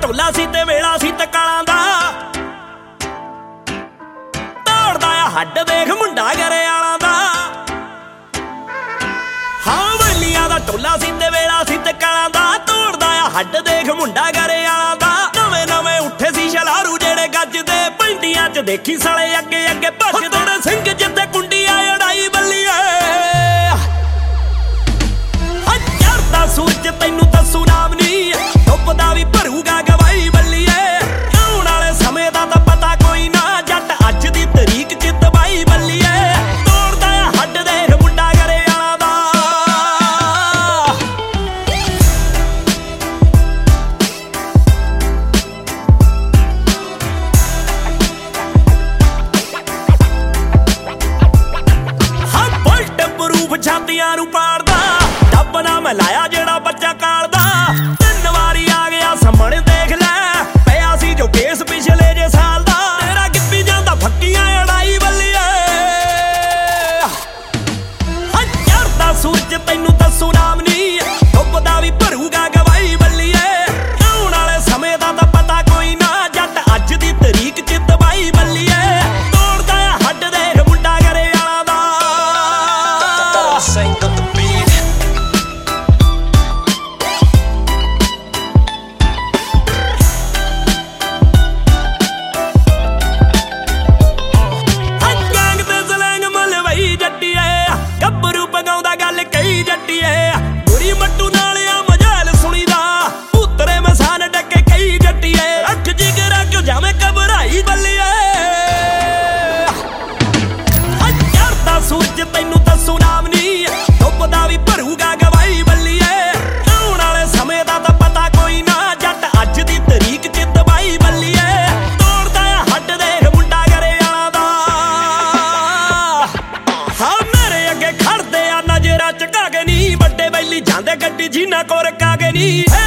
ਢੋਲਾ ਸੀ ਤੇ ਵੇਲਾ ਸੀ ਤਕਾਲਾਂ ਦਾ ਦੌੜਦਾ ਆ ਹੱਡ ਦੇਖ ਮੁੰਡਾ ਗਰੇ ਵਾਲਾਂ ਦਾ ਹਾਂ ਵਲੀਆਂ ਦਾ ਢੋਲਾ ਸੀ ਤੇ ਵੇਲਾ ਸੀ ਤਕਾਲਾਂ ਦਾ ਦੌੜਦਾ ਆ ਹੱਡ ਦੇਖ ਮੁੰਡਾ ਗਰੇ ਵਾਲਾਂ ਦਾ ਨਵੇਂ ਨਵੇਂ ਉੱਠੇ ਸੀ ਛਲਾਰੂ ਜਿਹੜੇ ਗੱਜਦੇ ਪੈਂਦੀਆਂ ਚ ਦੇਖੀ ਸਾਲੇ ਅੱਗੇ ਅੱਗੇ ਭੱਜਦੇ ਨੇ ਸਿੰਘ ਜਿੱਤੇ ਕੁੰਡੀਆਂ ਅੜਾਈ ਬੱਲੀਏ ਹਜ਼ਾਰ ਦਾ ਸੂਰਜ ਤੈਨੂੰ ਦੱਸੂ ਨਾਮ ਨੀ ਡੁੱਬਦਾ ਵੀ ਭਰੂਗਾ ਗਵਾਈ ਬੱਲੀਏ ਆਉਣ ਵਾਲੇ ਸਮੇਂ ਦਾ ਤਾਂ ਪਤਾ ਕੋਈ ਨਾ ਜੱਟ ਅੱਜ ਦੀ ਤਰੀਕ ਚ ਦਵਾਈ ਬੱਲੀਏ ਤੋੜਦਾ ਆ ਹੱਡ ਦੇਖ ਮੁੰਡਾ ਗਰੇ ਵਾਲਾ ਦਾ ਹਾਂ ਬੁਲਟ ਪ੍ਰੂਫ ਛਾਤੀਆਂ ਨੂੰ ਪਾੜਦਾ ਡੱਬ ਨਾ ਮਿਲਾਇਆ ਜਿਹੜਾ ਬੱਚਾ ਕਾਲਦਾ ਤਿੰਨ ਵਾਰੀ ਆ ਗਿਆ ਸਾਹਮਣੇ ਦੇਖ ਲੈ ਪਿਆ ਸੀ ਜੋ ਕੇਸ ਪਿਛਲੇ ਜੇ ਸਾਲ ਦਾ ਤੇਰਾ ਕਿੱਪੀ ਜਾਂਦਾ ਫੱਕੀਆਂ ਅੜਾਈ ਬੱਲੀਏ ਹਜ਼ਾਰ ਦਾ ਸੂਰਜ ਤੈਨੂੰ ਦੱਸੂ ਨਾਮ ਨੀ ਡੁੱਬਦਾ ਵੀ ਭਰੂਗਾ ਗਵਾਈ ਬੱਲੀਏ ਆਉਣ ਵਾਲੇ ਸਮੇਂ ਦਾ ਤਾਂ ਪਤਾ ਕੋਈ ਨਾ ਜੱਟ ਅੱਜ ਦੀ ਤਰੀਕ ਚ ਦਵਾਈ ਬੱਲੀਏ ਤੋੜਦਾ ਆ ਹੱਡ ਦੇਖ ਮੁੰਡਾ ਗਰੇ ਵਾਲਾ ਦਾ ਗੱਭਰੂ ਪਗਾਉਂਦਾ ਗੱਲ ਕਈ ਜੱਟੀਏ ਗੁਰੀ ਮੱਟੂ ਨਾਲ ਆ ਮਜਾਲ ਸੁਣੀਦਾ ਪੁੱਤਰੇ ਮਸਾਨ ਡੱਕੇ ਕਈ ਜੱਟੀਏ ਰੱਖ ਜਿਗਰਾ ਕਿਉਂ ਜਾਵੇਂ ਘਬਰਾਈ ਬੱਲੀਏ ਹਜ਼ਾਰ ਦਾ ਸੂਰਜ ਤੈਨੂੰ ਦੱਸੂ ਨਾਮ ਨੀ ਡੁੱਬਦਾ ਵੀ ਭਰੂਗਾ ਗਵਾਈ ਬੱਲੀਏ ਆਉਣ ਵਾਲੇ ਸਮੇਂ ਦਾ ਤਾਂ ਪਤਾ ਕੋਈ ਨਾ ਜੱਟ ਅੱਜ ਦੀ ਤਰੀਕ ਚ ਦਵਾਈ ਬੱਲੀਏ ਤੋੜਦਾ ਆ ਹੱਡ ਦੇਖ ਮੁੰਡਾ ਗਰੇ ਵਾਲਾ ਦਾ ਹਾਂ ਮੇਰੇ ਅੱਗੇ ਖੜਦੇ ਆ ਨਜ਼ਰਾਂ ਝੁਕਾ ਕੇ ਨੀ ਵੱਡੇ ਬੈਲੀ ਜਾਂਦੇ ਗੱਡੀ ਜੀਨਾ ਕੋਰ ਕਾਗੇ ਨੀ